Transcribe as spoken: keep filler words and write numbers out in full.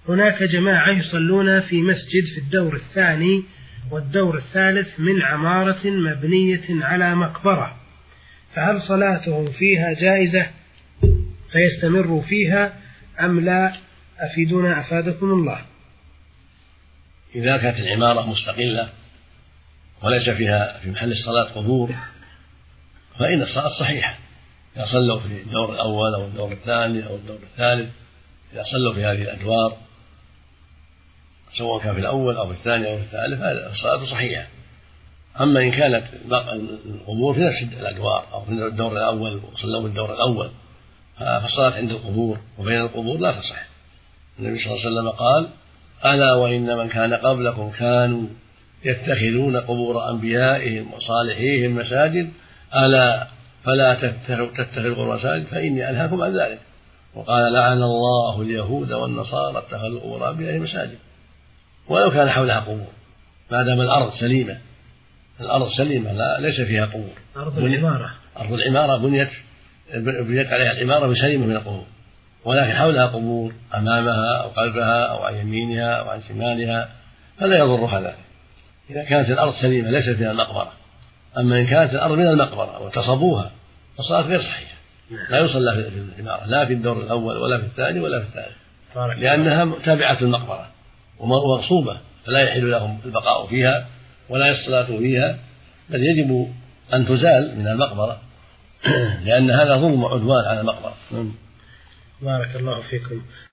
هناك جماعة يصلون في مسجد في الدور الثاني والدور الثالث من عمارة مبنية على مقبرة، فهل صلاتهم فيها جائزة فيستمروا فيها أم لا؟ أفيدونا أفادكم الله. إذا كانت العمارة مستقلة وليس فيها في محل الصلاة قبور فإن الصلاة صحيحة. إذا صلوا في الدور الأول أو الدور الثاني أو الدور الثالث، إذا صلوا في هذه الأدوار سواء كان في الأول أو في الثاني أو في الثالث الصلاة صحيحة. أما إن كانت القبور في نفس الأدوار أو في الدور الأول وصلوا في الدور الأول فالصلاة عند القبور وبين القبور لا تصح. النبي صلى الله عليه وسلم قال: ألا وإن من كان قبلكم كانوا يتخذون قبور أنبيائهم وصالحيهم مساجد ألا فلا تتخذوا قبور مساجد فإني أنهاكم عن ذلك. وقال: لعن الله اليهود والنصارى اتخذوا قبور أنبيائهم مساجد. ولو كان حولها قبور ما دام الأرض سليمة، الأرض سليمة لا ليس فيها قبور. أرض العمارة أرض العمارة بنيت بنيت عليها العمارة بسليمة من القبور، ولكن حولها قبور أمامها أو خلفها أو عن يمينها أو عن شمالها فلا يضرها ذلك إذا كانت الأرض سليمة ليس فيها المقبرة. أما إن كانت الأرض من المقبرة وتصبوها فالصلاة غير صحيحة، لا يصلى في العمارة لا في الدور الأول ولا في الثاني ولا في الثالث، لأنها تابعة المقبرة ومغصوبة فلا يحل لهم البقاء فيها ولا الصلاة فيها، بل يجب أن تزال من المقبرة لأن هذا ظلم وعدوان على المقبرة. بارك الله فيكم.